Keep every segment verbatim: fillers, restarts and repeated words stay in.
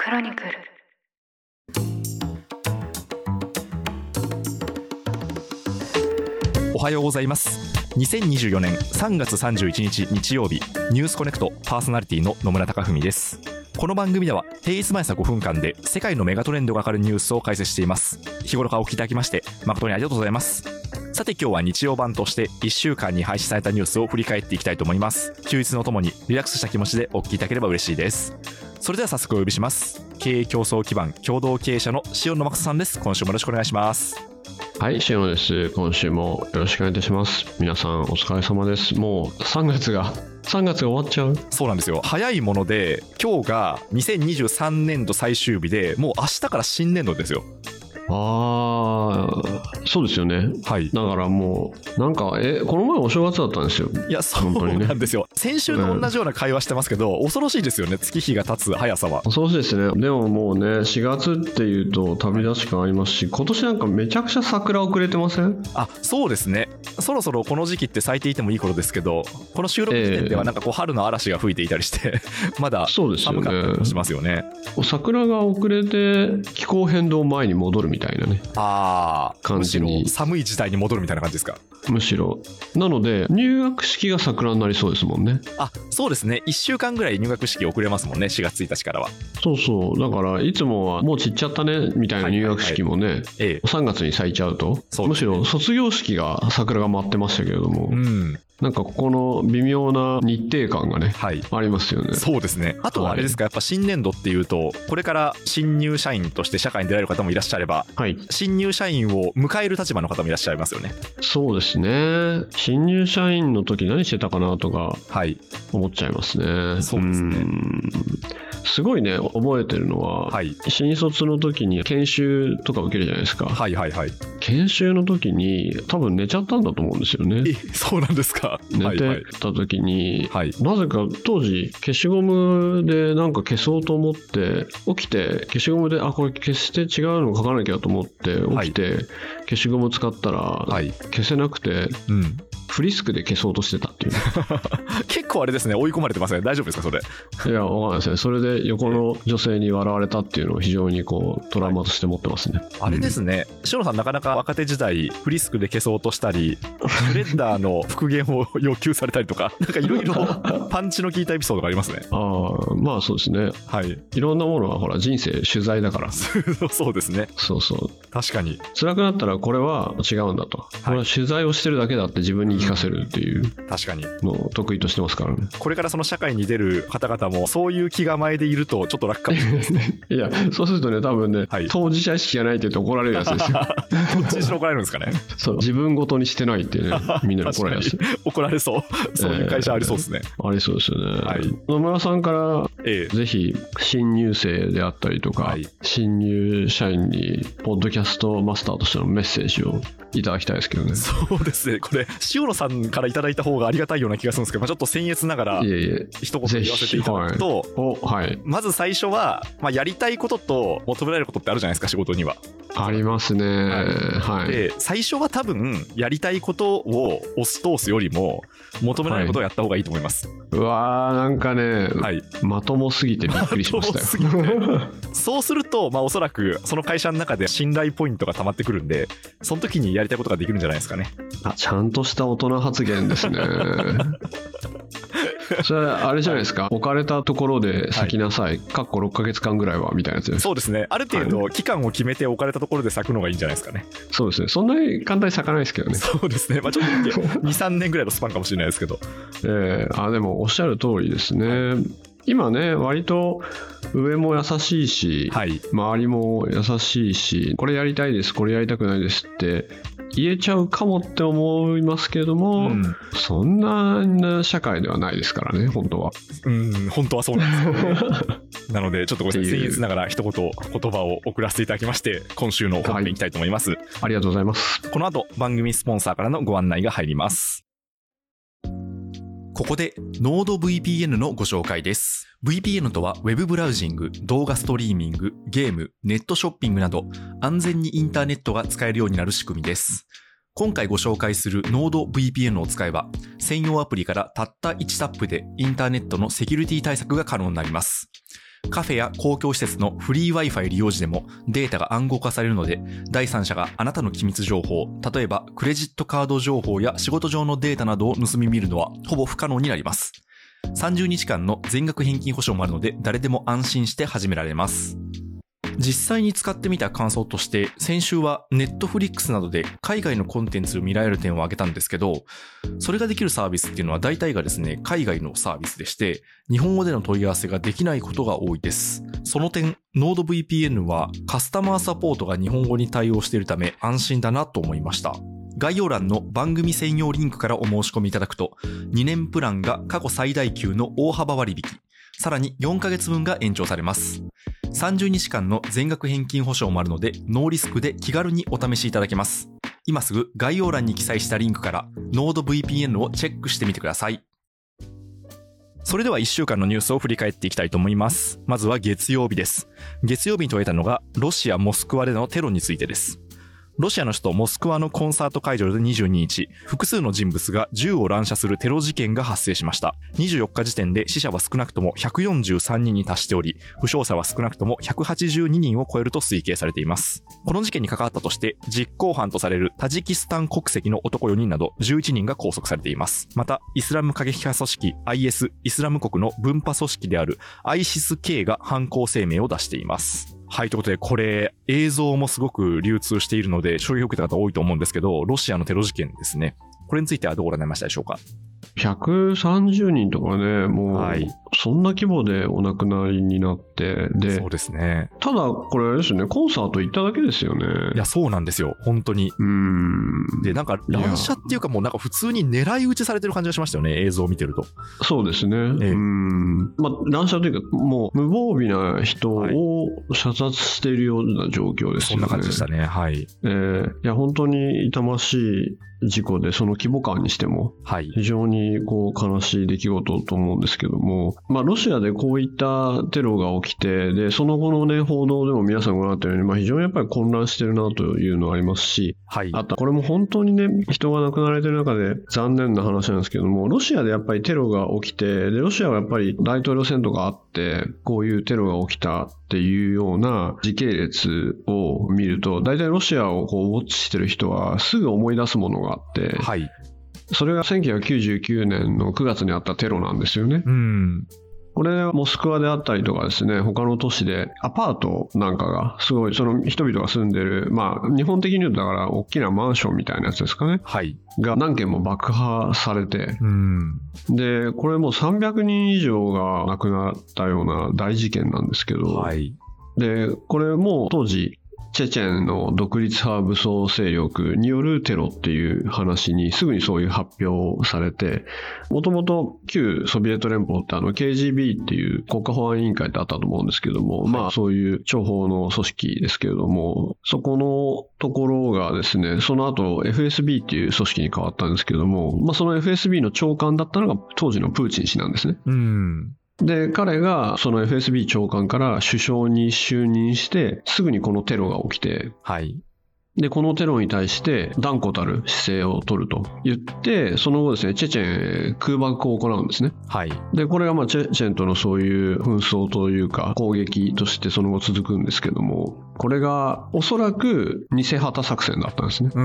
クロニクル。 おはようございます。にせんにじゅうよねんさんがつさんじゅういちにち日曜日、ニュースコネクトパーソナリティの野村貴文です。この番組では平日毎朝ごふんかんで世界のメガトレンドがわかるニュースを解説しています。日頃からお聞きいただきまして誠にありがとうございます。さて今日は日曜版としていっしゅうかんに配信されたニュースを振り返っていきたいと思います。休日のともにリラックスした気持ちでお聞きいただければ嬉しいです。それでは早速お呼びします。経営競争基盤共同経営者の塩野誠さんです。今週もよろしくお願いします。 はい、塩野です。今週もよろしくお願いいたします。皆さんお疲れ様です。もうさんがつがさんがつが終わっちゃう。 そうなんですよ。早いもので今日がにせんにじゅうさんねんど最終日で、もう明日から新年度ですよ。 ああ、そうですよね。 はい。 だからもうなんかえこの前お正月だったんですよ。 いや、そうなんですよ。先週と同じような会話してますけど、うん、恐ろしいですよね。月日が経つ速さは。 恐ろしいですね。でももうね、しがつっていうと旅立ち感ありますし、今年なんかめちゃくちゃ桜遅れてません？ あ、そうですね。そろそろこの時期って咲いていてもいい頃ですけど、この収録時点ではなんかこう春の嵐が吹いていたりして、えー、まだ寒かったりもしますよね。 桜が遅れて気候変動前に戻るみたいなね。 ああ、 感じに。 むしろ寒い時代に戻るみたいな感じですか？ むしろ。なので入学式が桜になりそうですもんね。 あ、そうですね。いっしゅうかんぐらい入学式遅れますもんね。しがつついたちからは。 そうそう。だからいつもはもう散っちゃったねみたいな入学式もね、はいはいはい、さんがつに咲いちゃうと、そうですね、むしろ卒業式が桜が待ってましたけれども、うん、なんかここの微妙な日程感がね、はい、ありますよね。 そうですね。あとはあれですか、やっぱ新年度っていうと、これから新入社員として社会に出られる方もいらっしゃれば、はい、新入社員を迎える立場の方もいらっしゃいますよね。 そうですね。新入社員の時何してたかなとか思っちゃいますね。はい、 そうですね。うん、 すごいね、覚えてるのは、はい、新卒の時に研修とか受けるじゃないですか。 はいはいはい。 研修の時に多分寝ちゃったんだと思うんですよね。 え、そうなんですか。 寝てた時に、はいはい、なぜか当時消しゴムでなんか消そうと思って起きて、消しゴムであこれ消して違うの書かなきゃと思って起きて、はい、消しゴム使ったら、はい、消せなくて、うん、フリスクで消そうとしてたっていう結構あれですね、追い込まれてますね。大丈夫ですかそれ？ いや、わかんないですね。それで横の女性に笑われたっていうのを非常にこうトラウマとして持ってますね。 あれですね、塩野さんなかなか若手時代フリスクで消そうとしたり、シュレッダーの復元を要求されたりとか、なんかいろいろパンチの効いたエピソードがありますね。 ああ、まあそうですね。はい。いろんなものはほら人生取材だから。 そうですね。 そうそう。 確かに。 辛くなったらこれは違うんだと。はい、これは取材をしてるだけだって自分に聞かせるっていう。確かに。のを得意としてますからね。 これからその社会に出る方々もそういう気構えでいるとちょっと楽かもしれないですね。 いや、そうするとね、多分ね、はい、当事者意識がないって言って怒られるやつですよ。 どっちにしろ怒られるんですかね。 そう、自分ごとにしてないっていうね、みんなに怒られるやつ。 怒られそう。そういう会社ありそうですね。 えー、ありそうですよね。はい、野村さんから、ええ、ぜひ新入生であったりとか、はい、新入社員にポッドキャストマスターとしてのメッセージをいただきたいですけどね。 そうですね。これ塩野さんからいただいた方がありがたいような気がするんですけど、まあ、ちょっと僭越ながら一言言わせていただくと、はい、まず最初は、まあ、やりたいことと求められることってあるじゃないですか、仕事には。 ありますね。はい。 で、最初は多分やりたいことを押す通すよりも求められることをやった方がいいと思います。はい、 うわー、なんかね、はい、まともすぎてびっくりしましたよ。 そうすると、まあ、おそらくその会社の中で信頼ポイントが溜まってくるんで、その時にやりたいことができるんじゃないですかね。 あ、ちゃんとした大人発言ですね。それあれじゃないですか、置かれたところで咲きなさい、かっころっかげつかんぐらいはみたいなやつです。 そうですね。ある程度期間を決めて置かれたところで咲くのがいいんじゃないですかね。 そうですね。そんなに簡単に咲かないですけどね。 そうですね。まあちょっとに、さんねんぐらいのスパンかもしれないですけど。 えー、あ、でもおっしゃる通りですね。はい、今ね、割と上も優しいし、はい、周りも優しいし、これやりたいです、これやりたくないですって言えちゃうかもって思いますけれども、うん、そんな社会ではないですからね、本当は。 うん、本当はそうなんですよね。なのでちょっとごめんなさい、僭越ながら一言言葉を送らせていただきまして、今週の本編いきたいと思います、はい、 ありがとうございます。 この後番組スポンサーからのご案内が入ります。ここで NordVPN のご紹介です。ブイピーエヌ とはウェブブラウジング、動画ストリーミング、ゲーム、ネットショッピングなど安全にインターネットが使えるようになる仕組みです。今回ご紹介する NordVPN を使えば、専用アプリからたったいちタップでインターネットのセキュリティ対策が可能になります。 カフェや公共施設のフリー Wi-Fi 利用時でもデータが暗号化されるので、第三者があなたの機密情報、例えばクレジットカード情報や仕事上のデータなどを盗み見るのはほぼ不可能になります。さんじゅうにちかんの全額返金保証もあるので、誰でも安心して始められます。実際に使ってみた感想として、先週は Netflix などで海外のコンテンツを見られる点を挙げたんですけど、それができるサービスっていうのは大体がですね、海外のサービスでして、日本語での問い合わせができないことが多いです。その点、NordVPN はカスタマーサポートが日本語に対応しているため安心だなと思いました。概要欄の番組専用リンクからお申し込みいただくと、にねんプランが過去最大級の大幅割引、さらによんかげつぶんが延長されます。さんじゅうにちかんの全額返金保証もあるので、ノーリスクで気軽にお試しいただけます。今すぐ概要欄に記載したリンクから NordVPN をチェックしてみてください。それではいっしゅうかんのニュースを振り返っていきたいと思います。まずは月曜日です。月曜日に問えたのがロシア・モスクワでのテロについてです。ロシアの首都モスクワのコンサート会場でにじゅうににち、複数の人物が銃を乱射するテロ事件が発生しました。にじゅうよっか時点で死者は少なくともひゃくよんじゅうさんにんに達しており、負傷者は少なくともひゃくはちじゅうににんを超えると推計されています。この事件に関わったとして、実行犯とされるタジキスタン国籍の男よにんなどじゅういちにんが拘束されています。また、イスラム過激派組織 アイエス、イスラム国の分派組織である アイシスケー が犯行声明を出しています。はい、ということで、これ、映像もすごく流通しているので、衝撃を受けた方多いと思うんですけど、ロシアのテロ事件ですね。これについてはどうご覧になりましたでしょうか？ ひゃくさんじゅうにんとかね、もう、はい、そんな規模でお亡くなりになって、で、 そうですね。 ただ、これあれですよね、コンサート行っただけですよね。 いや、そうなんですよ、本当に。うーん。で、なんか、乱射っていうか、もうなんか普通に狙い撃ちされてる感じがしましたよね、映像を見てると。 そうですね。ええ、うん。まあ、乱射というか、もう、無防備な人を射殺しているような状況ですよね。そんな感じでしたね、はい。えー、いや、本当に痛ましい事故で、その規模感にしても、非常にこう悲しい出来事と思うんですけども、まあ、ロシアでこういったテロが起きて、で、その後のね、報道でも皆さんご覧になったように、まあ、非常にやっぱり混乱してるなというのはありますし、はい、あと、これも本当にね、人が亡くなられてる中で残念な話なんですけども、ロシアでやっぱりテロが起きて、で、ロシアはやっぱり大統領選とかあって、こういうテロが起きたっていうような時系列を見ると、大体ロシアをこうウォッチしてる人はすぐ思い出すものがあって、はい、それがせんきゅうひゃくきゅうじゅうきゅうねんのくがつにあったテロなんですよね。うん、これはモスクワであったりとかですね、他の都市でアパートなんかがすごい、その人々が住んでる、まあ日本的に言うとだから大きなマンションみたいなやつですかね、はい、が何件も爆破されて、うん、でこれもうさんびゃくにん以上が亡くなったような大事件なんですけど、はい、でこれも当時チェチェンの独立派武装勢力によるテロっていう話にすぐにそういう発表されて、もともと旧ソビエト連邦ってあの ケージービー っていう国家保安委員会ってあったと思うんですけども、はい、まあそういう諜報の組織ですけれども、そこのところがですね、その後 エフエスビー っていう組織に変わったんですけども、まあその エフエスビー の長官だったのが当時のプーチン氏なんですね。うん。で、彼がその エフエスビー 長官から首相に就任して、すぐにこのテロが起きて、はい。で、このテロに対して断固たる姿勢を取ると言って、その後ですね、チェチェンへ空爆を行うんですね。はい。で、これがまあチェチェンとのそういう紛争というか攻撃としてその後続くんですけども、これがおそらく偽旗作戦だったんですね。 うん。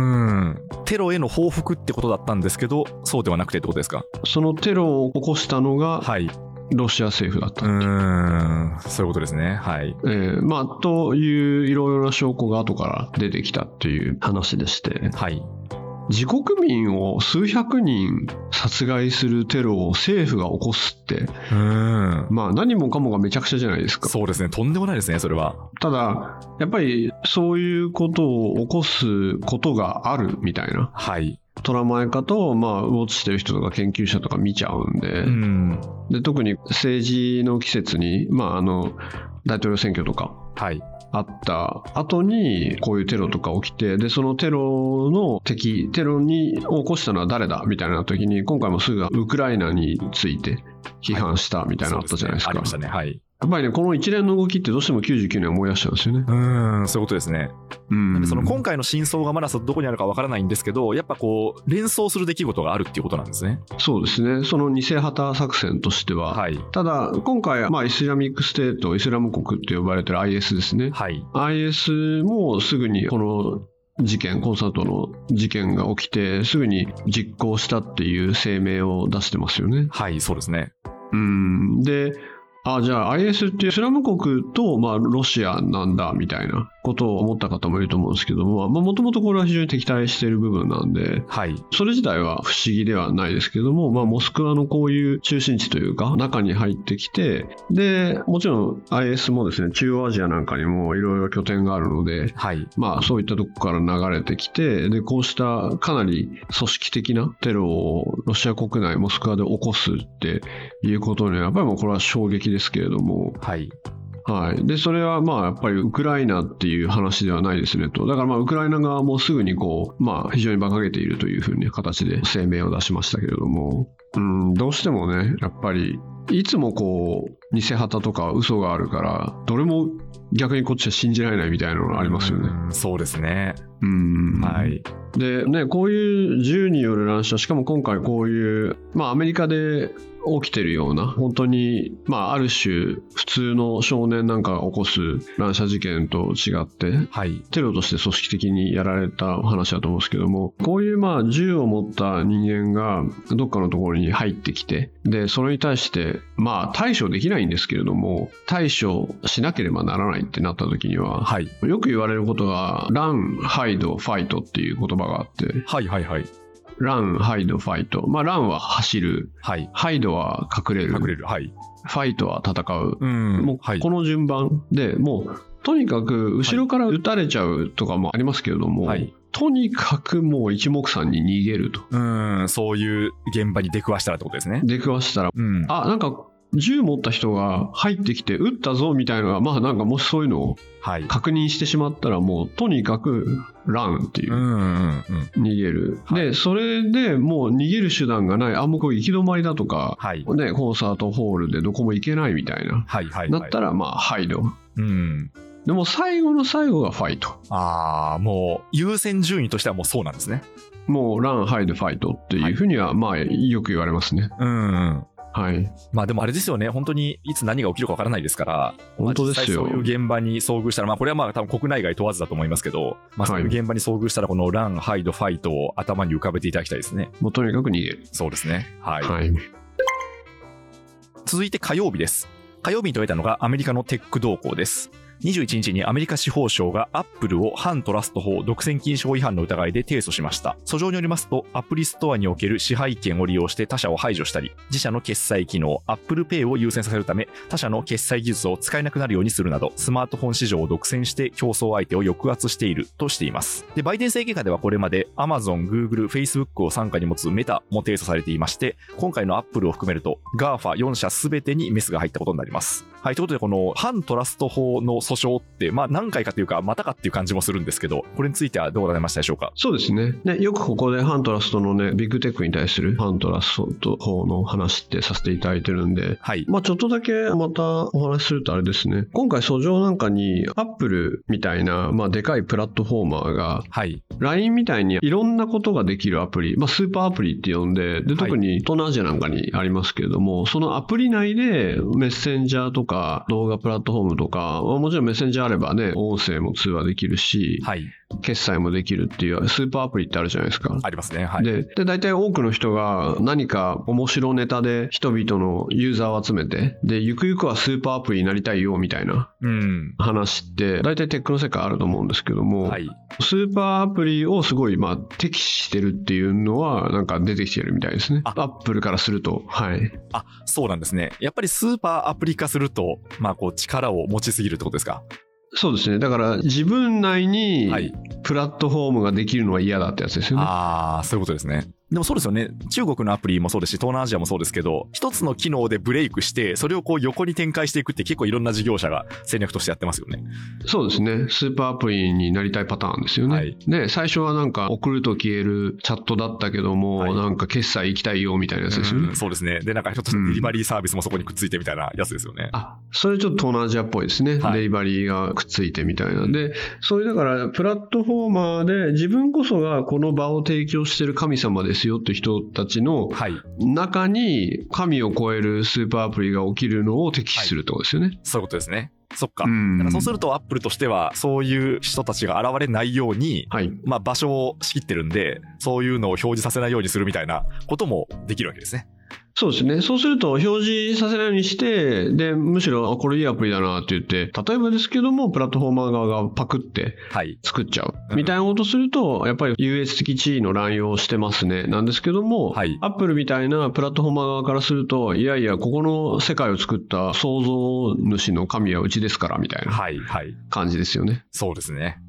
テロへの報復ってことだったんですけど、そうではなくてってことですか？ そのテロを起こしたのが、はい。ロシア政府だったっていう。うーん、そういうことですね。はい。 えー、まあ、といういろいろな証拠が後から出てきたっていう話でして。はい。自国民を数百人殺害するテロを政府が起こすって、うーん、まあ何もかもがめちゃくちゃじゃないですか。 そうですね。とんでもないですね、それは。 ただ、やっぱりそういうことを起こすことがあるみたいな。はい。捉まえ方を、まあ、ウォッチしてる人とか研究者とか見ちゃうんで、うん、で特に政治の季節に、まあ、あの大統領選挙とかあった後にこういうテロとか起きて、でそのテロの敵、テロに起こしたのは誰だみたいな時に、今回もすぐウクライナについて批判したみたいなのあったじゃないですか。はい、そうですね、ありましたね。はい。 やっぱりね、この一連の動きってどうしてもきゅうじゅうきゅうねん思い出しちゃうんですよね。 うーん、そういうことですね。 うん。 なんでその今回の真相がまだどこにあるかわからないんですけど、やっぱこう連想する出来事があるっていうことなんですね。 そうですね。その偽旗作戦としては、はい、ただ今回、まあ、イスラミックステート、イスラム国って呼ばれてる アイエス ですね。はい、アイエス もすぐにこの事件、コンサートの事件が起きてすぐに実行したっていう声明を出してますよね。 はい、そうですね。 うんであじゃあ アイエス ってイスラム国と、まあ、ロシアなんだみたいなことを思った方もいると思うんですけども、もともとこれは非常に敵対している部分なんで、はい、それ自体は不思議ではないですけども、まあ、モスクワのこういう中心地というか中に入ってきて、でもちろん アイエス もですね、中央アジアなんかにもいろいろ拠点があるので、はい、まあ、そういったとこから流れてきて、でこうしたかなり組織的なテロをロシア国内モスクワで起こすっていうことにはやっぱりもうこれは衝撃ですですけれども、はいはい、でそれはまあやっぱりウクライナっていう話ではないですねと。だからまあウクライナ側もすぐにこう、まあ、非常に馬鹿げているというふうに形で声明を出しましたけれども、うん、どうしてもねやっぱりいつもこう偽旗とか嘘があるからどれも逆にこっちは信じられないみたいなのがありますよね。 うん、そうですね。 うん、はい。でね、こういう銃による乱射、しかも今回こういう、まあ、アメリカで起きてるような本当に、まあ、ある種普通の少年なんかが起こす乱射事件と違って、はい、テロとして組織的にやられた話だと思うんですけども、こういうまあ銃を持った人間がどっかのところに入ってきて、でそれに対してまあ対処できないんですけれども、対処しなければならないってなった時には、はい、よく言われることがラン、ハイド、ファイトっていう言葉があって、はいはいはい、ラン、ハイド、ファイト。まあ、ランは走る。はい。ハイドは隠れる。 隠れる。はい。 ファイトは戦う。うん。もう、はい、この順番で、もう、とにかく、後ろから撃たれちゃうとかもありますけれども、はい、とにかくもう一目散に逃げると。 うん、そういう現場に出くわしたらってことですね。 出くわしたら。うん。あ、なんか、銃持った人が入ってきて撃ったぞみたいなのが、まあなんかもしそういうのを確認してしまったら、もうとにかくランっていう、うんうんうん、逃げる、はい、でそれでもう逃げる手段がない、あもうこう行き止まりだとか、はいね、コンサートホールでどこも行けないみたいな、はいはいはい、なったらまあハイド、うん、でも最後の最後がファイト。 ああ、もう優先順位としてはもうそうなんですね。 もうラン、ハイド、ファイトっていうふうにはまあよく言われますね。うん、うんはい、 まあでもあれですよね、本当にいつ何が起きるかわからないですから、 本当ですよ。 まあ、そういう現場に遭遇したら、まあこれはまあ多分国内外問わずだと思いますけど、まあそういう現場に遭遇したらこのラン、ハイド、ファイトを頭に浮かべていただきたいですね。 もうとにかく逃げる。 そうですね。はい。はい、続いて火曜日です。火曜日に取れたのがアメリカのテック動向です。にじゅういちにちにアメリカ司法省がアップルを反トラスト法独占禁止法違反の疑いで提訴しました。訴状によりますと、アプリストアにおける支配権を利用して他社を排除したり、自社の決済機能 Apple Pay を優先させるため他社の決済技術を使えなくなるようにするなど、スマートフォン市場を独占して競争相手を抑圧しているとしています。で、バイデン政権下ではこれまで Amazon、Google、Facebook を傘下に持つメタも提訴されていまして、今回の Apple を含めると ガーファよん 社すべてにメスが入ったことになります。はい、ということでこの反トラスト法の訴訟って、まあ何回かというかまたかっていう感じもするんですけど、これについてはどうございましたでしょうか。 そうですね。ね、よくここで反トラストのね、ビッグテックに対する反トラスト法の話ってさせていただいてるんで、はい、まあちょっとだけまたお話しするとあれですね。今回訴状なんかにアップルみたいな、まあでかいプラットフォーマーが、はい、ライン みたいにいろんなことができるアプリ、まあスーパーアプリって呼んで、で特に東南アジアなんかにありますけれども、はい、そのアプリ内でメッセンジャーとか動画プラットフォームとか、まあ、もちろんメッセンジャーあればね、音声も通話できるし、はい、決済もできるっていうスーパーアプリってあるじゃないですか。 ありますね。はい、 で、で大体多くの人が何か面白ネタで人々のユーザーを集めて、でゆくゆくはスーパーアプリになりたいよみたいな話って大体テックの世界あると思うんですけども、はい、スーパーアプリをすごいまあ敵視してるっていうのはなんか出てきてるみたいですね。アップルからすると、はい。 あ、そうなんですね。やっぱりスーパーアプリ化すると、まあこう力を持ちすぎるってことですか。 そうですね。だから自分内にプラットフォームができるのは嫌だってやつですよね。 はい、ああ、そういうことですね。 でもそうですよね。中国のアプリもそうですし、東南アジアもそうですけど、一つの機能でブレイクして、それをこう横に展開していくって結構いろんな事業者が戦略としてやってますよね。 そうですね。スーパーアプリになりたいパターンですよね。はい、で、最初はなんか送ると消えるチャットだったけども、はい、なんか決済行きたいよみたいなやつですよね。 うん、そうですね。で、なんかちょっとデリバリーサービスもそこにくっついてみたいなやつですよね。うん、 あ、それちょっと東南アジアっぽいですね。はい、デリバリーがくっついてみたいな。で、そういうだからプラットフォーマーで自分こそがこの場を提供してる神様ですよって人たちの中に神を超えるスーパーアプリが起きるのを敵視するってことですよね。はい、 そういうことですね。そっか。だからそうするとアップルとしてはそういう人たちが現れないように、はい、まあ場所を仕切ってるんで、そういうのを表示させないようにするみたいなこともできるわけですね。 そうですね。そうすると表示させないようにして、で、むしろこれいいアプリだなって言って、例えばですけども、プラットフォーマー側がパクって作っちゃう、はい、みたいなことすると、やっぱり優越的地位の乱用してますね。なんですけども、はい、アップルみたいなプラットフォーマー側からすると、いやいや、ここの世界を作った創造主の神はうちですから、みたいな感じですよね。はいはい、 そうですね。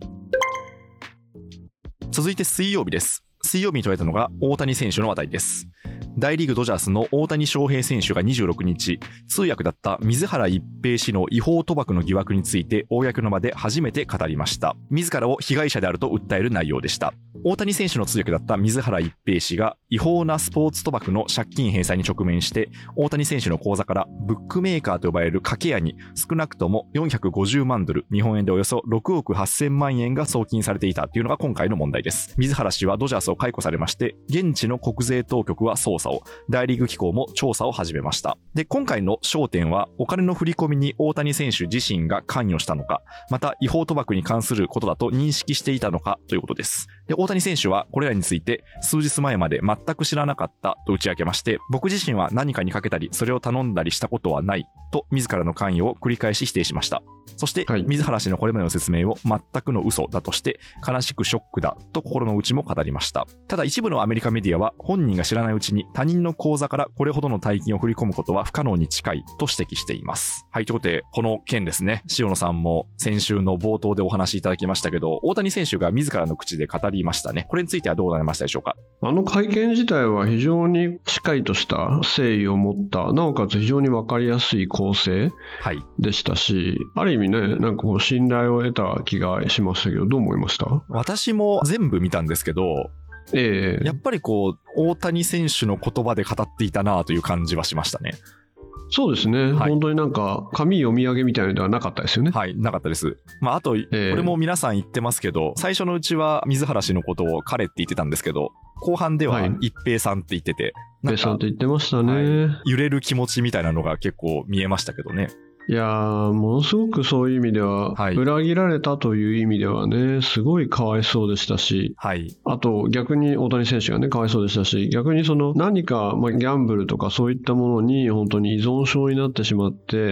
続いて水曜日です。水曜日に取られたのが大谷選手の話題です。大リーグドジャースの大谷翔平選手がにじゅうろくにち、通訳だった水原一平氏の違法賭博の疑惑について公の場で初めて語りました。自らを被害者であると訴える内容でした。大谷選手の通訳だった水原一平氏が違法なスポーツ賭博の借金返済に直面して、大谷選手の口座からブックメーカーと呼ばれる賭け屋に少なくともよんひゃくごじゅうまんドル、日本円でおよそろくおくはっせんまんえんが送金されていたというのが今回の問題です。水原氏はドジャースを解雇されまして、現地の国税当局は捜査を、大リーグ機構も調査を始めました。で、今回の焦点はお金の振り込みに大谷選手自身が関与したのか、また違法賭博に関することだと認識していたのかということです。で、大谷選手はこれらについて数日前まで全く知らなかったと打ち明けまして、僕自身は何かにかけたりそれを頼んだりしたことはないと自らの関与を繰り返し否定しました。そして、はい、水原氏のこれまでの説明を全くの嘘だとして悲しくショックだと心の内も語りました。ただ一部のアメリカメディアは本人が知らないうちに他人の口座からこれほどの大金を振り込むことは不可能に近いと指摘しています。はい、ということでこの件ですね、塩野さんも先週の冒頭でお話しいただきましたけど、大谷選手が自らの口で語りましたね。これについてはどうなりましたでしょうか。 あの会見自体は非常にしっかりとした誠意を持った、なおかつ非常に分かりやすい構成でしたし、はい、ある意味ね、なんかこう信頼を得た気がしましたけど、どう思いました？ 私も全部見たんですけど、えー、やっぱりこう大谷選手の言葉で語っていたなという感じはしましたね。 そうですね、はい、本当になんか紙読み上げみたいなのではなかったですよね。 はい、なかったです。まああと、えー、これも皆さん言ってますけど、最初のうちは水原氏のことを彼って言ってたんですけど、後半では一平さんって言ってて、 はい、一平さんって言ってましたね、 はい、揺れる気持ちみたいなのが結構見えましたけどね。 いやー、ものすごくそういう意味では、はい、裏切られたという意味ではね、すごいかわいそうでしたし、はい、あと逆に大谷選手がね、かわいそうでしたし、逆にその何か、まあ、ギャンブルとかそういったものに本当に依存症になってしまって、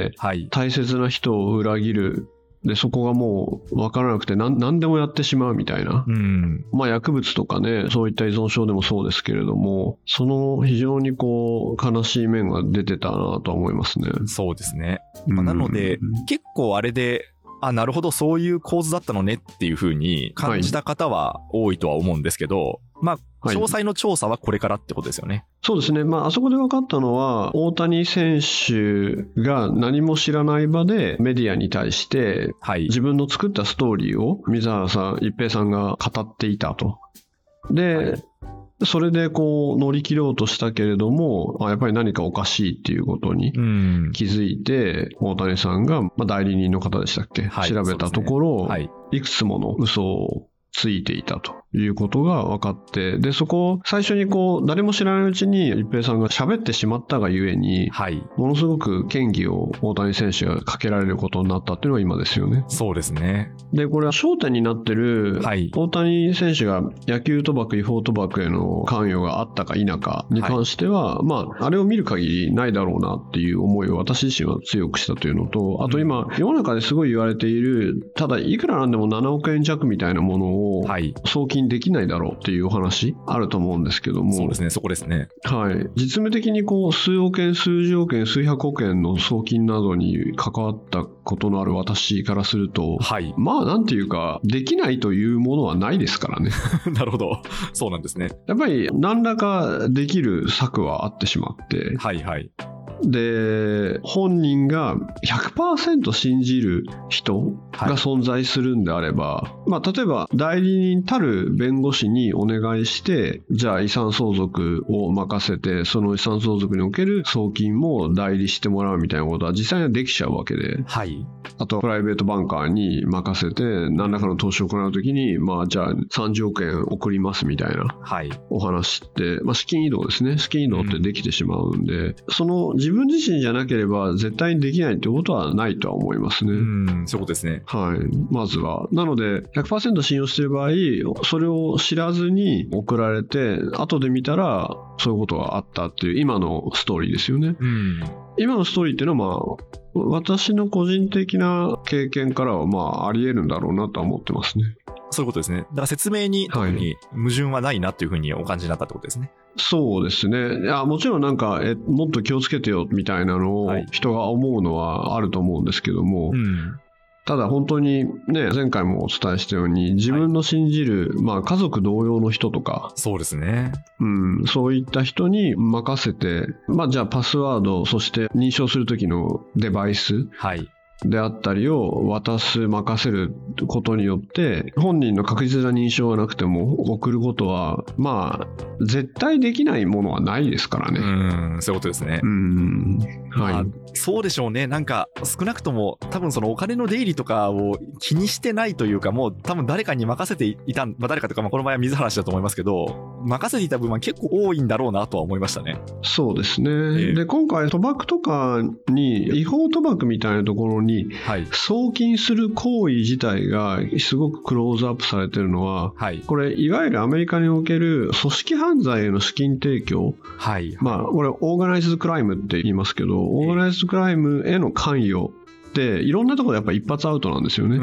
はい、大切な人を裏切る。で、そこがもう分からなくて何、何でもやってしまうみたいな。うん、まあ薬物とかね、そういった依存症でもそうですけれども、その非常にこう悲しい面が出てたなと思いますね。 そうですね。まあ、なので、うん、結構あれで、あ、なるほど、そういう構図だったのねっていう風に感じた方は多いとは思うんですけど、はい、まあ、詳細の調査はこれからってことですよね。はい、 そうですね。まあ、あそこで分かったのは、大谷選手が何も知らない場でメディアに対して、はい、自分の作ったストーリーを水原さん、一平さんが語っていたと。で、はい、それでこう乗り切ろうとしたけれども、やっぱり何かおかしいっていうことに気づいて、大谷さんが、まあ、代理人の方でしたっけ、はい、調べたところ、ね、はい、いくつもの嘘をついていたということが分かって、でそこを最初にこう誰も知らないうちに一平さんが喋ってしまったがゆえに、はい、ものすごく嫌疑を大谷選手がかけられることになったっていうのは今ですよね。 そうですね。 でこれは焦点になってる、はい、大谷選手が野球賭博違法賭博への関与があったか否かに関しては、はい、まああれを見る限りないだろうなっていう思いを私自身は強くしたというのと、あと今世の中ですごい言われている、ただいくらなんでもななおくえん弱みたいなものを送金にできないだろうっていうお話あると思うんですけども、 そうですね、そこですね。 はい、実務的にこう数億円、数十億円、数百億円の送金などに関わったことのある私からすると、 はい、 まあなんていうかできないというものはないですからね。 なるほど、そうなんですね。 やっぱり何らかできる策はあってしまって、 はいはい。 で本人が ひゃくパーセント 信じる人が存在するんであれば、はい、まあ、例えば代理人たる弁護士にお願いして、じゃあ遺産相続を任せて、その遺産相続における送金も代理してもらうみたいなことは実際にはできちゃうわけで、 はい、 あとプライベートバンカーに任せて何らかの投資を行うときに、まあ、じゃあさんじゅうおくえん送りますみたいなお話って、まあ、資金移動ですね。資金移動ってできてしまうんで、うん、その自分自身じゃなければ絶対にできないってことはないとは思いますね。 うん、そういうことですね。 はい、まずはなので ひゃくパーセント 信用している場合、それを知らずに送られて後で見たらそういうことがあったっていう今のストーリーですよね。うん、今のストーリーっていうのは、まあ私の個人的な経験からはまああり得るんだろうなとは思ってますね。 そういうことですね。だから説明に特に矛盾はないなというふうにお感じになったってことですね。 はい、そうですね。いやもちろんなんかえもっと気をつけてよみたいなのを人が思うのはあると思うんですけども、はい、うん、ただ本当にね、前回もお伝えしたように自分の信じる、はい、まあ家族同様の人とか、 そうですね、 うん、そういった人に任せて、まあじゃあパスワード、そして認証する時のデバイス、はい、であったりを渡す、任せることによって本人の確実な認証がなくても送ることはまあ絶対できないものはないですからね。 うん、そういうことですね。うん、はい、まあ、そうでしょうね。なんか少なくとも多分そのお金の出入りとかを気にしてないというか、もう多分誰かに任せていた、まあ、誰かとか、まあ、この場合は水原氏だと思いますけど、任せていた部分は結構多いんだろうなとは思いましたね。 そうですね、えー、で今回賭博とかに違法賭博みたいなところに送金する行為自体がすごくクローズアップされてるのは、はい、これいわゆるアメリカにおける組織犯罪への資金提供、はい、まあこれオーガナイズドクライムって言いますけど、オーガナイズドクライムへの関与っていろんなところでやっぱ一発アウトなんですよね。うん、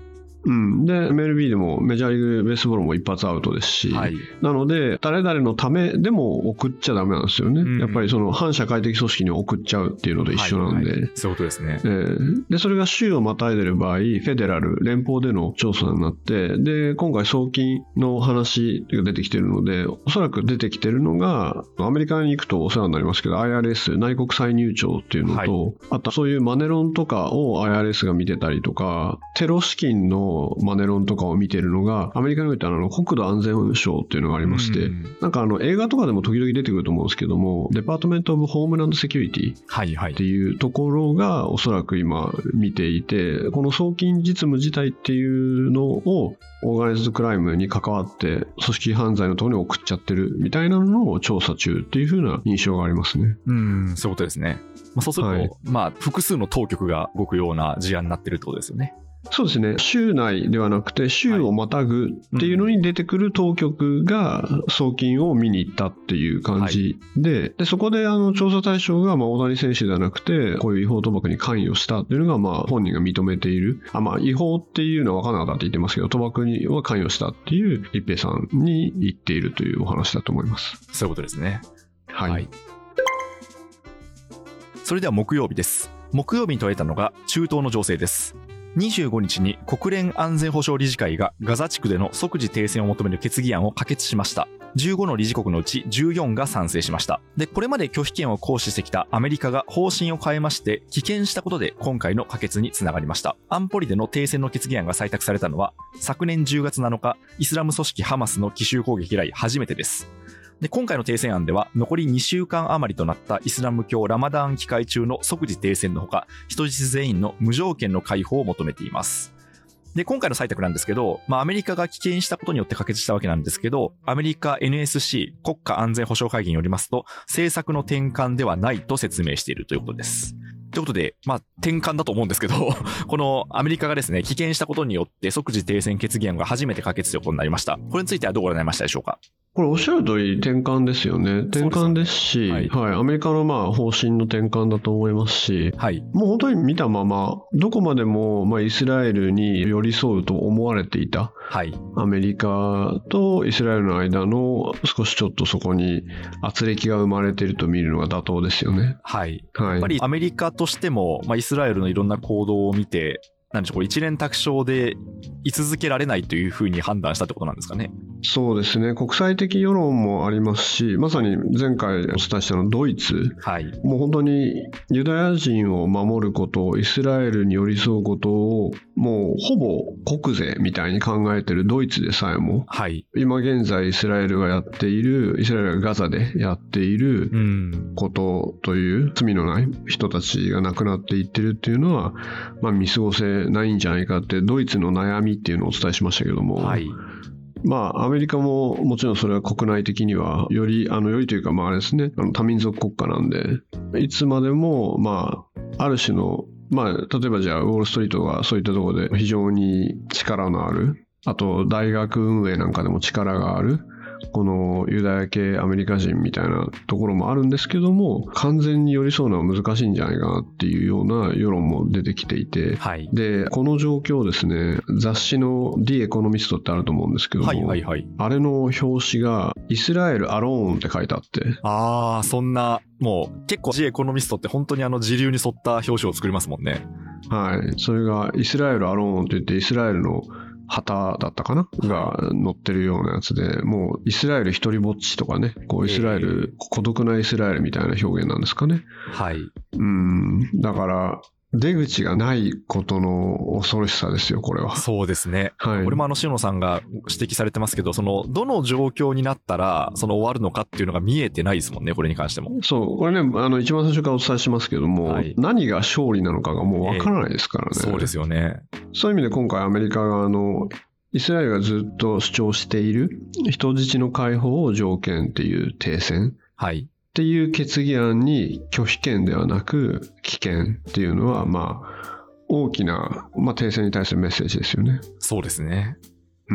うん、で エムエルビー でもメジャーリーグベースボールも一発アウトですし、はい、なので誰々のためでも送っちゃダメなんですよね、うん、やっぱりその反社会的組織に送っちゃうっていうのと一緒なんで、はいはい、 そういうことですね、 えー、でそれが州をまたいでる場合フェデラル連邦での調査になって、で今回送金の話が出てきてるので、おそらく出てきてるのがアメリカに行くとお世話になりますけど アイアールエス 内国歳入庁っていうのと、はい、あとそういうマネロンとかを アイアールエス が見てたりとか、テロ資金のマネロンとかを見てるのがアメリカにおいてあの国土安全省っていうのがありまして、うん、なんかあの映画とかでも時々出てくると思うんですけども、デパートメントオブホームランドセキュリティっていうところがおそらく今見ていて、この送金実務自体っていうのをオーガナイズドクライムに関わって組織犯罪のところに送っちゃってるみたいなのを調査中っていう風な印象がありますね。 うん、そういうことですね。まあ、そうすると、はい、まあ複数の当局が動くような事案になってるってことですよね。 そうですね。州内ではなくて州をまたぐっていうのに出てくる当局が送金を見に行ったっていう感じで、はい、でそこであの調査対象がまあ大谷選手ではなくてこういう違法賭博に関与したっていうのがまあ本人が認めている、あまあ違法っていうのは分からなかったって言ってますけど、賭博には関与したっていう一平さんに言っているというお話だと思います。 そういうことですね。 はい、はい、 それでは木曜日です。木曜日に問われたのが中東の情勢です。にじゅうごにちに国連安全保障理事会がガザ地区での即時停戦を求める決議案を可決しました。じゅうごの理事国のうちじゅうよんが賛成しました。で、これまで拒否権を行使してきたアメリカが方針を変えまして棄権したことで今回の可決につながりました。安保理での停戦の決議案が採択されたのは昨年じゅうがつなのかイスラム組織ハマスの奇襲攻撃以来初めてです。で、今回の停戦案では残りにしゅうかん余りとなったイスラム教ラマダーン期間中の即時停戦のほか、人質全員の無条件の解放を求めています。で、今回の採択なんですけど、まあアメリカが棄権したことによって可決したわけなんですけど、アメリカ エヌエスシー 国家安全保障会議によりますと、政策の転換ではないと説明しているということです。ということで、まあ転換だと思うんですけど、このアメリカがですね、棄権したことによって即時停戦決議案が初めて可決ということになりました。これについてはどうご覧になりましたでしょうか。 これおっしゃる通り転換ですよね。転換ですし、 はいはい、アメリカのまあ方針の転換だと思いますし、 はい、 もう本当に見たまま、どこまでもまあイスラエルに寄り添うと思われていた、 はい、 アメリカとイスラエルの間の少しちょっとそこに圧力が生まれていると見るのが妥当ですよね。 はい。 はい、 やっぱりアメリカとしても、まあ、イスラエルのいろんな行動を見て、なんでしょう、一連卓勝で居続けられないというふうに判断したってことなんですかね。 そうですね。国際的世論もありますし、まさに前回お伝えしたのドイツ、 はい、 もう本当にユダヤ人を守ること、イスラエルに寄り添うことをもうほぼ国税みたいに考えているドイツでさえも、 はい、 今現在イスラエルがやっている、イスラエルがガザでやっていることという罪のない人たちが亡くなっていってるっていうのは、まあ、見過ごせないんじゃないかってドイツの悩みっていうのをお伝えしましたけども、 はい、 まあアメリカももちろんそれは国内的にはよりあのよりというかまああれですね、あの多民族国家なんでいつまでもまあある種のまあ例えばじゃあウォールストリートがそういったところで非常に力のある、あと大学運営なんかでも力があるこのユダヤ系アメリカ人みたいなところもあるんですけども、完全に寄り添うのは難しいんじゃないかなっていうような世論も出てきていて、 はい、 でこの状況ですね、雑誌の The Economist ってあると思うんですけども、 はいはいはい、 あれの表紙がイスラエルアローンって書いてあって、 ああ、そんなもう結構 The Economist って本当にあの時流に沿った表紙を作りますもんね。 はい、それがイスラエルアローンって言ってイスラエルの旗だったかなが載ってるようなやつで、もうイスラエル一人ぼっちとかね、こうイスラエル、えー、孤独なイスラエルみたいな表現なんですかね。 はい。 うん、だから出口がないことの恐ろしさですよ、これは。 そうですね。 はい。 これもあの、塩野さんが指摘されてますけど、その、どの状況になったら、その終わるのかっていうのが見えてないですもんね、これに関しても。 そう。これね、あの、一番最初からお伝えしますけども、はい、何が勝利なのかがもうわからないですからね、 えー。そうですよね。 そういう意味で今回アメリカがあの、イスラエルがずっと主張している人質の解放を条件っていう停戦。 はい。 っていう決議案に拒否権ではなく棄権っていうのはまあ大きな、まあ、停戦に対するメッセージですよね。 そうですね。 うん。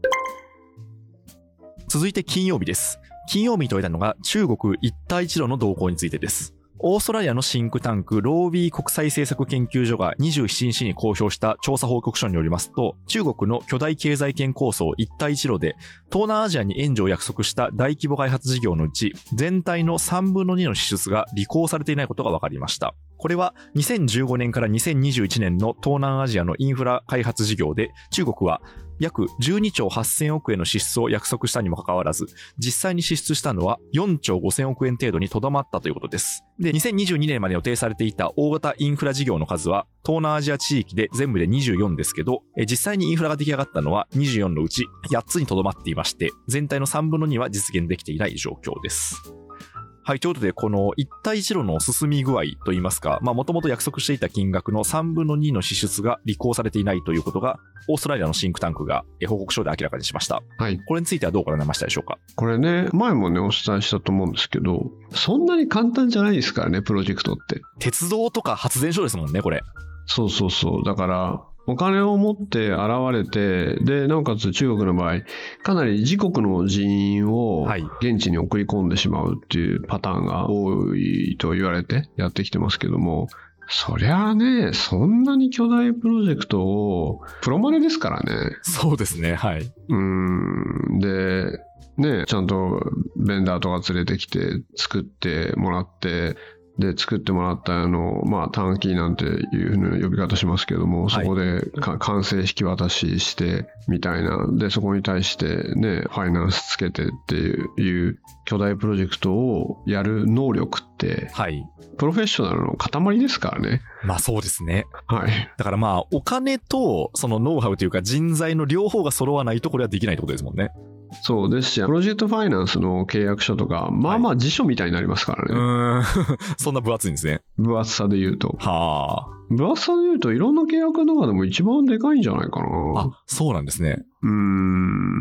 続いて金曜日です。金曜日に問いたのが中国一帯一路の動向についてです。オーストラリアのシンクタンクロービー国際政策研究所がにじゅうしちにちに公表した調査報告書によりますと、中国の巨大経済圏構想一帯一路で東南アジアに援助を約束した大規模開発事業のうち全体のさんぶんのにの支出が履行されていないことが分かりました。これはにせんじゅうごねんからにせんにじゅういちねんの東南アジアのインフラ開発事業で中国は約じゅうにちょうはっせんおくえんの支出を約束したにもかかわらず、実際に支出したのはよんちょうごせんおくえん程度にとどまったということです。で、にせんにじゅうにねんまで予定されていた大型インフラ事業の数は東南アジア地域で全部でにじゅうよんですけど、実際にインフラが出来上がったのはにじゅうよんのうちやっつにとどまっていまして、全体のさんぶんのには実現できていない状況です。はい、ということで、この一帯一路の進み具合といいますか、まあ、もともと約束していた金額のさんぶんのにの支出が履行されていないということが、オーストラリアのシンクタンクが報告書で明らかにしました。 はい。 これについてはどうご覧になりましたでしょうか？ これね、前もね、お伝えしたと思うんですけど、そんなに簡単じゃないですからね、プロジェクトって。 鉄道とか発電所ですもんね、これ。 そうそうそう。だから、お金を持って現れて、で、なおかつ中国の場合、かなり自国の人員を現地に送り込んでしまうっていうパターンが多いと言われてやってきてますけども、そりゃあね、そんなに巨大プロジェクトを、プロマネですからね。 そうですね、はい。 うーん。で、ね、ちゃんとベンダーとか連れてきて作ってもらって、で作ってもらったあの、まあ、短期なんていうふうな呼び方しますけども、そこでか完成引き渡ししてみたいな、でそこに対してねファイナンスつけてっていう巨大プロジェクトをやる能力って、 はい、 プロフェッショナルの塊ですからね。 まあそうですね。 はい。 だからまあお金とそのノウハウというか人材の両方が揃わないとこれはできないってことですもんね。 そうですし、プロジェクトファイナンスの契約書とか、まあまあ辞書みたいになりますからね。 はい、うーんそんな分厚いんですね。 分厚さで言うと。 はあ。 分厚さで言うといろんな契約の中でも一番でかいんじゃないかな。 あ、そうなんですね。 うーん。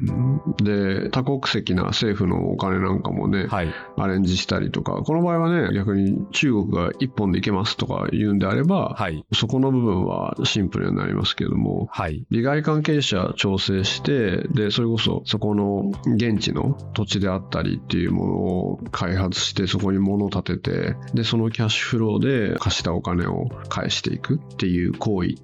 で多国籍な政府のお金なんかもね、 はい、 アレンジしたりとか、この場合はね逆に中国が一本でいけますとか言うんであれば、 はい、 そこの部分はシンプルになりますけども、 はい、 利害関係者調整して、でそれこそそこの現地の土地であったりっていうものを開発して、そこに物を建てて、でそのキャッシュフローで貸したお金を返していくっていう行為って、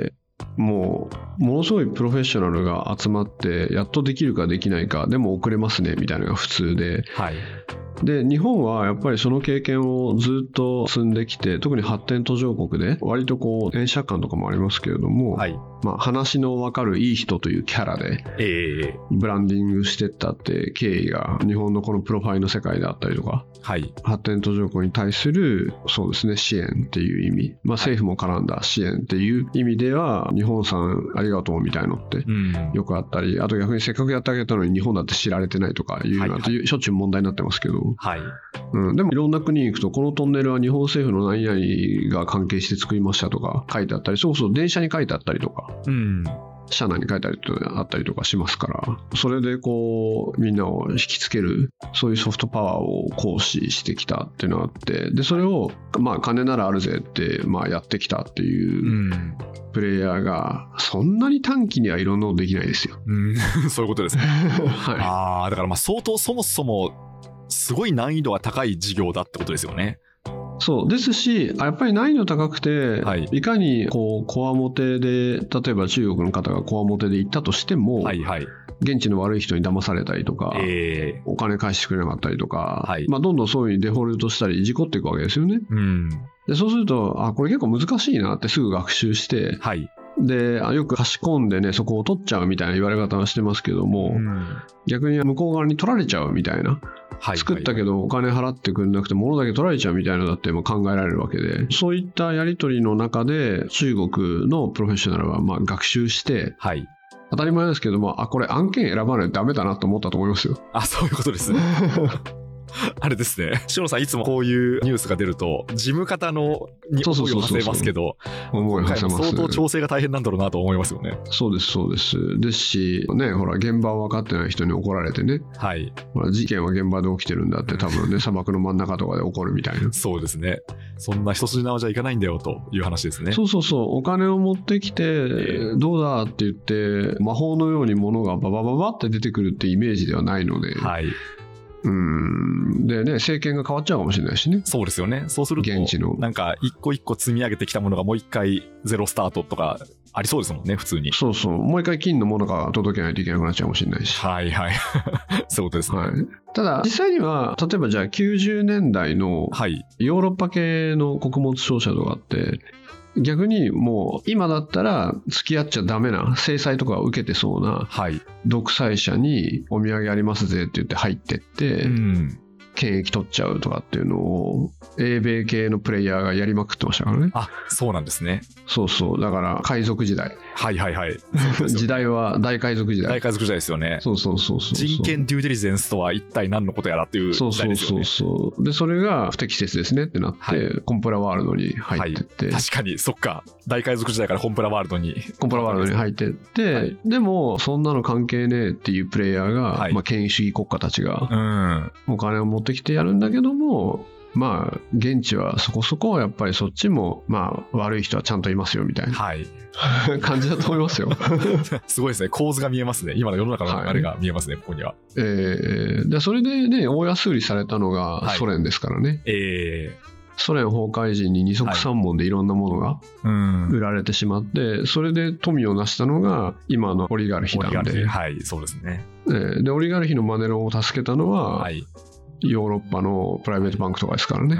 もうものすごいプロフェッショナルが集まってやっとできるかできないか、でも遅れますねみたいなのが普通で、 はい、 で日本はやっぱりその経験をずっと積んできて、特に発展途上国で割とこう円借款とかもありますけれども、 はい、 まあ、話の分かるいい人というキャラでブランディングしてったって経緯が日本のこのプロファイルの世界であったりとか、 はい、 発展途上国に対するそうですね支援っていう意味、まあ、政府も絡んだ支援っていう意味では日本さんありがとうみたいのってよくあったり、あと逆にせっかくやってあげたのに日本だって知られてないとかいうのはしょっちゅう問題になってますけど、 はい、 うん、でもいろんな国に行くとこのトンネルは日本政府の何々が関係して作りましたとか書いてあったり、そうそう電車に書いてあったりとか、 うん、 車内に書いてあったりとかしますから、それでこうみんなを引きつけるそういうソフトパワーを行使してきたっていうのがあって、でそれをまあ金ならあるぜってまあやってきたっていうプレイヤーがそんなに短期にはいろんなことできないですよ、 うん、そういうことですね、 はい、 ああだからまあ相当そもそもすごい難易度が高い事業だってことですよね。 そうですし、やっぱり難易度高くて、 はい、 いかにこうこわもてで、例えば中国の方がこわもてで行ったとしても、 はいはい、 現地の悪い人に騙されたりとか、えー、お金返してくれなかったりとか、はい、まあ、どんどんそういうふうにデフォルトしたり事故っていくわけですよね、うん、でそうするとあこれ結構難しいなってすぐ学習して、はい、でよく貸し込んでねそこを取っちゃうみたいな言われ方はしてますけども、うん、逆に向こう側に取られちゃうみたいな、はい、作ったけどお金払ってくれなくて物だけ取られちゃうみたいなのだって考えられるわけで、そういったやり取りの中で中国のプロフェッショナルはまあ学習して、はい、当たり前ですけども、あこれ案件選ばないとダメだなと思ったと思いますよ。 あそういうことですねあれですね、篠さんいつもこういうニュースが出ると事務方のに思いを馳せますけど、今回も相当調整が大変なんだろうなと思いますよね。 そうですそうですですしね、ほら現場分かってない人に怒られてね、はい、ほら事件は現場で起きてるんだって多分ね砂漠の真ん中とかで起こるみたいなそうですね、そんな一筋縄じゃいかないんだよという話ですね。 そうそうそう、お金を持ってきて、えー、どうだって言って魔法のように物がババババって出てくるってイメージではないので、はい、うんでね、政権が変わっちゃうかもしれないしね。そうですよね。そうすると現地のなんか一個一個積み上げてきたものがもう一回ゼロスタートとかありそうですもんね、普通に。そうそう、もう一回金のものが届けないといけなくなっちゃうかもしれないし。はいはいそういうことですね、はい、ただ実際には例えばじゃあきゅうじゅうねんだいのヨーロッパ系の穀物商社とかって、逆にもう今だったら付き合っちゃダメな制裁とかを受けてそうな独裁者にお土産ありますぜって言って入ってって、うん、権益取っちゃうとかっていうのを英米系のプレイヤーがやりまくってましたからね。あ、そうなんですね。そうそう、だから海賊時代、はいはいはい時代は大海賊時代、大海賊時代ですよね。そうそうそうそう、人権デューデリジェンスとは一体何のことやらっていう時代ですよね。そうそうそうそう、でそれが不適切ですねってなって、はい、コンプラワールドに入ってって、はい、確かにそっか、大海賊時代からコンプラワールドにコンプラワールドに入ってって、はい、でもそんなの関係ねえっていうプレイヤーが、はい、まあ、権威主義国家たちが、うん、お金を持ってきてやるんだけども、まあ現地はそこそこやっぱりそっちもまあ悪い人はちゃんといますよみたいな、はい、感じだと思いますよすごいですね、構図が見えますね、今の世の中のあれが見えますね、はい、ここには。えー、でそれでね大安売りされたのがソ連ですからね、はい、えーソ連崩壊時に二足三門でいろんなものが売られてしまって、はい、うん、それで富を成したのが今のオリガルヒなんで、はい、そうですね。でオリガルヒのマネロンを助けたのは、はい、ヨーロッパのプライベートバンクとかですからね。うん、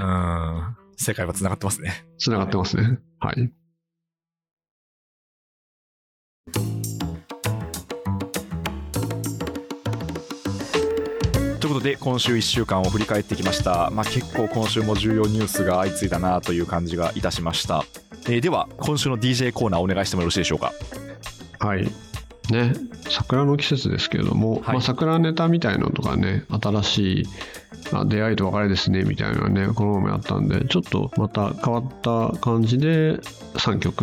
世界はつながってますね。つながってますね。はい。 ということで今週いっしゅうかんを振り返ってきました。まあ、結構今週も重要ニュースが相次いだなという感じがいたしました。えー、では今週の ディージェー コーナーお願いしてもよろしいでしょうか。 はいね、桜の季節ですけれども、はい、まあ、桜ネタみたいのとかね、新しいあ出会いと別れですねみたいなのがねこのままやったんで、ちょっとまた変わった感じでさんきょく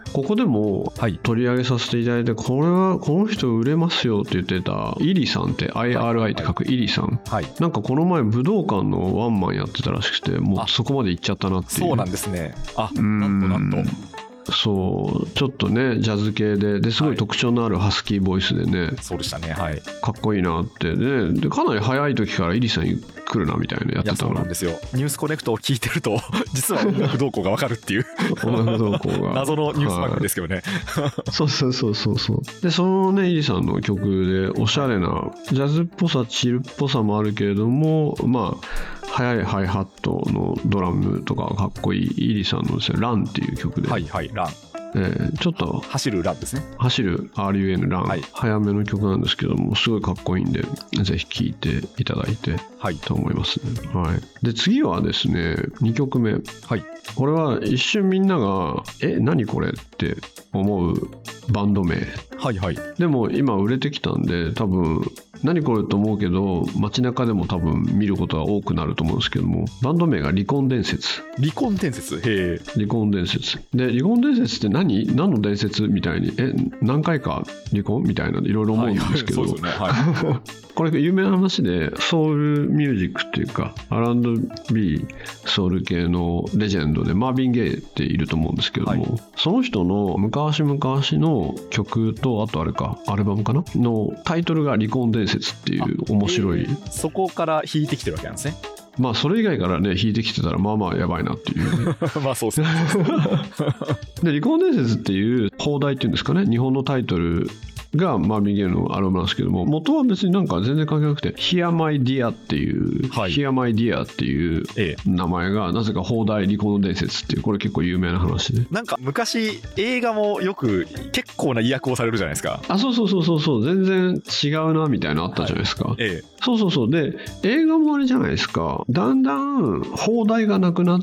ここでも取り上げさせていただいて、これはこの人売れますよって言ってたイリさんって アイアールアイ って書くイリさん、はい、なんかこの前武道館のワンマンやってたらしくて、もうそこまで行っちゃったなっていう。 そうなんですね。あ、なんとなんと。 そうちょっとねジャズ系でですごい特徴のあるハスキーボイスでね、はい、 そうでしたね、はい、 かっこいいなってね。でかなり早い時からイリさん来るなみたいなやってたの。いやそうなんですよ。ニュースコネクトを聞いてると実は音楽動向が分かるっていう音楽動向が謎のニュース番組ですけどね、 はい、そうそうそうそうそう。でそのねイリさんの曲でおしゃれなジャズっぽさチルっぽさもあるけれども、まあ速いハイハットのドラムとかかっこいいイリさんのですねランっていう曲で、 はいはいラン、 えー、ちょっと走るランですね。 走る アールユーエヌ ラン、はい、早めの曲なんですけどもすごいかっこいいんでぜひ聴いていただいて、はい、と思いますね、はい、で次はですねにきょくめ、はい、これは一瞬みんながえ何これって思うバンド名、はいはい、でも今売れてきたんで多分何これと思うけど街中でも多分見ることが多くなると思うんですけども、バンド名が離婚伝説。 離婚伝説、へえ。 離婚伝説で、離婚伝説って何何の伝説みたいにえ何回か離婚みたいないろいろ思うんですけど、はいはい、そうですね、はい、これ有名な話でソウルミュージックっていうか アールアンドビー ソウル系のレジェンドでマーヴィン・ゲイっていると思うんですけども、はい、その人の昔々の曲とあとあれかアルバムかなのタイトルが離婚伝説っていう面白い、えー、 そこから引いてきてるわけなんですね。 まあそれ以外からね引いてきてたらまあまあやばいなっていう、ね、 まあそうですねで離婚伝説っていう邦題っていうんですかね、日本のタイトルがマーヴィン・ゲイのアルバムなんですけども、元は別になんか全然関係なくて Hear My Dear っていう、はい、Hear My Dear っていう名前がなぜか邦題離婚伝説っていう、これ結構有名な話で、 なんか昔映画もよく結構な意訳をされるじゃないですか。 あそうそうそうそうそう全然違うなみたいなのあったじゃないですか、はいええ、そうそうそうで映画もあれじゃないですか、だんだん邦題がなくなって、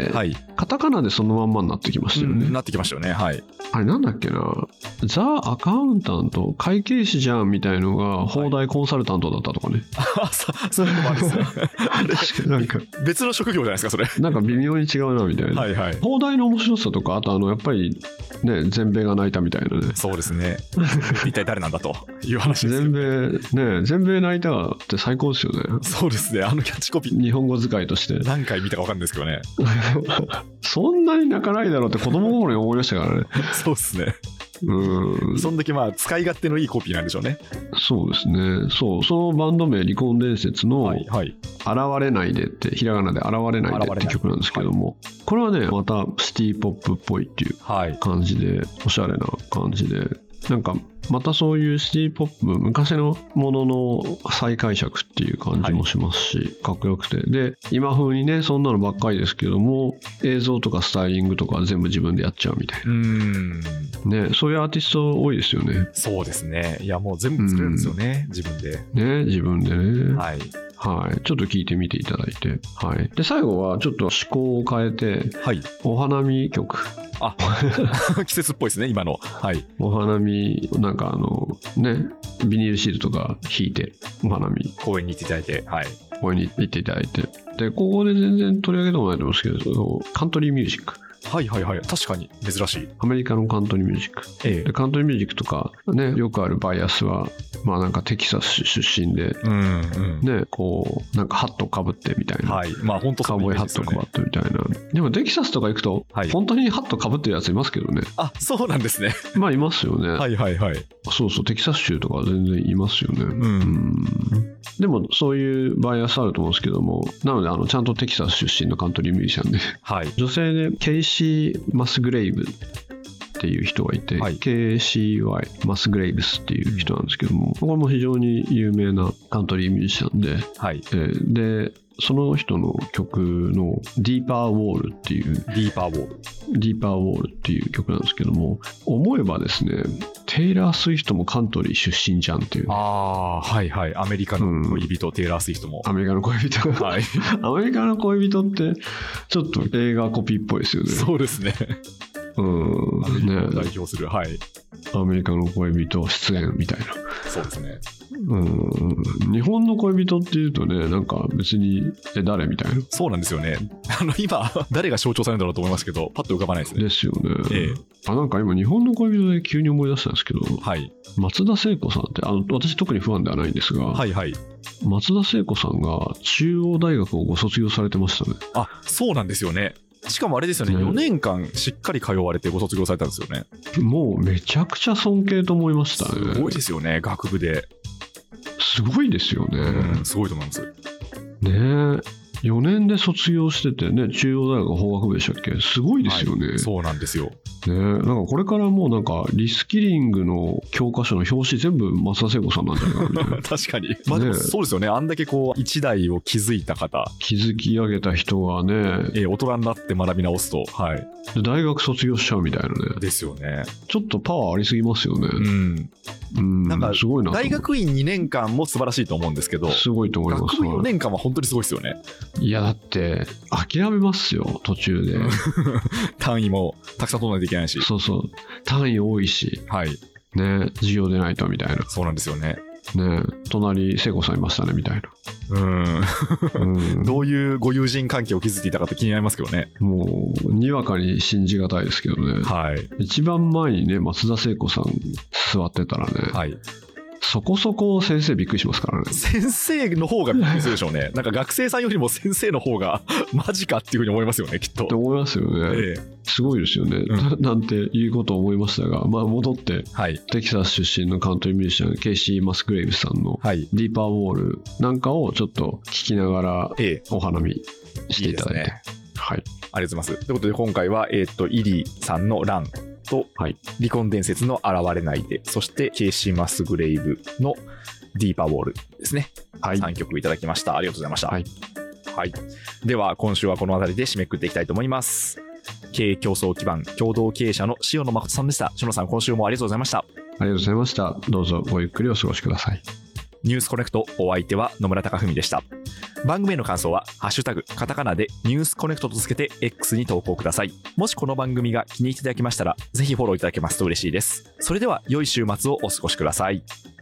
はい、カタカナでそのまんまになってきましたよね、 うん、なってきましたよね、はい。 あれなんだっけな、ザ・アカウンタント会計士じゃんみたいのが邦題コンサルタントだったとかね、 はい、そういうのもあるんですね確かになんか別の職業じゃないですかそれ。 なんか微妙に違うなみたいな、はいはい、邦題の面白さとかあとあのやっぱりね全米が泣いたみたいなね。 そうですね一体誰なんだという話ですよ全米ね全米泣いたって最高ですよね。 そうですね、あのキャッチコピー日本語使いとして何回見たか分かるんですけどねそんなに泣かないだろうって子供の頃に思いましたからねそうですねうん、そんだけまあ使い勝手のいいコピーなんでしょうね。 そうですね。そうそのバンド名離婚伝説の、はいはい、現れないでってひらがなで現れないでって曲なんですけども、はい、これはねまたシティポップっぽいっていう感じで、はい、おしゃれな感じでなんかまたそういうシティポップ昔のものの再解釈っていう感じもしますし、はい、かっこよくてで今風にねそんなのばっかりですけども映像とかスタイリングとか全部自分でやっちゃうみたいな、うんね、そういうアーティスト多いですよね。 そうですね、いやもう全部作れるんですよね、自分でね自分でね、 はいはい、ちょっと聞いてみていただいて、はい、で最後はちょっと趣向を変えて、はい、お花見曲あ季節っぽいですね今の、はい、 お花見なんかあのねビニールシートとか引いてお花見公園に行っていただいて、はい、 公園に行っていただいてでここで全然取り上げてもないと思うんですけどカントリーミュージックはいはいはい確かに珍しいアメリカのカントリーミュージック、ええ、でカントリーミュージックとかねよくあるバイアスはまあなんかテキサス出身で、うんうん、ねこうなんかハットかぶってみたいな、はいまあ本当カウボーイハットかぶってみたいな。でもテキサスとか行くと、はい、本当にハットかぶってるやついますけどね。 あそうなんですね。 まあいますよね。 はいはいはい。 そうそうテキサス州とか全然いますよね。うん、うんでもそういうバイアスあると思うんですけどもなのであのちゃんとテキサス出身のカントリーミュージシャンで、はい、女性でケイシー・マスグレイブっていう人がいて、はい、ケーシーワイ マスグレイブスっていう人なんですけどもこれも非常に有名なカントリーミュージシャンで、はいえー、でその人の曲のディーパーウォールっていうディーパーウォールディーパーウォールっていう曲なんですけども思えばですねテイラー・スウィフトもカントリー出身じゃんっていう、ね、 ああはいはいアメリカの恋人、うん、テイラー・スウィフトもアメリカの恋人はいアメリカの恋人ってちょっと映画コピーっぽいですよね。 そうですねうんアメリカを代表する、ね、はい、 アメリカの恋人出演みたいな。 そうですね。 うん、日本の恋人っていうとね、なんか別にえ誰みたいな。 そうなんですよね。あの今誰が象徴されるんだろうと思いますけど、パッと浮かばないですね。 ですよね、 ええ、 あなんか今日本の恋人で急に思い出したんですけど、 はい、 松田聖子さんって、あの私特にファンではないんですが、 はいはい、 松田聖子さんが中央大学をご卒業されてましたね。 あ、そうなんですよね。しかもあれですよね、ね、よねんかんしっかり通われてご卒業されたんですよね。 もうめちゃくちゃ尊敬と思いましたね。 すごいですよね、学部で。 すごいですよね、 うん、すごいと思いますね。えよねんで卒業しててね、中央大学法学部でしたっけ。すごいですよね、 はい、そうなんですよね。なんかこれからもうなんかリスキリングの教科書の表紙全部松田聖子さんなんじゃないかみたいな確かに、まあ、でもそうですよね。あんだけこう一代を築いた方、 築き上げた人がね、 えー、大人になって学び直すと、はい、 で大学卒業しちゃうみたいなね。 ですよね。 ちょっとパワーありすぎますよね。うん、うん、 なんかすごいな。 大学院にねんかんも素晴らしいと思うんですけど、 すごいと思います。 学部よねんかんは本当にすごいですよね。 いやだって諦めますよ途中で単位もたくさん取らないといけないし。 そうそう、単位多いし、 はいね、授業出ないとみたいな。 そうなんですよね。 ね、隣聖子さんいましたねみたいな。うん、 うん、どういうご友人関係を築いていたかって気になりますけどね。 もうにわかに信じがたいですけどね、はい、一番前にね松田聖子さん座ってたらね、はい、そこそこ先生びっくりしますからね。 先生の方がびっくりするでしょうね。なんか学生さんよりも先生の方がマジかっていうふうに思いますよね、きっと。 って思いますよね、ええ、すごいですよね、うん、なんていうことを思いましたが、まあ、戻って、はい、テキサス出身のカントリーミュージシャンケイシー・マスグレイブさんのディーパーウォールなんかをちょっと聞きながらお花見していただいて、ええ、いいですね。はい、ありがとうございます。ということで今回は、えー、とイリーさんのランと、はい、離婚伝説の現れないで、そしてケイシー・マスグレイブのディーパーウォールですね、はい、さんきょくいただきました。ありがとうございました、はいはい、では今週はこの辺りで締めくくっていきたいと思います。経営競争基盤共同経営者の塩野誠さんでした。塩野さん、今週もありがとうございました。ありがとうございました。どうぞごゆっくりお過ごしください。 ニュースコネクト、お相手は野村貴文でした。番組への感想はハッシュタグカタカナでニュースコネクトとつけて X に投稿ください。もしこの番組が気に入っていただけましたらぜひフォローいただけますと嬉しいです。それでは良い週末をお過ごしください。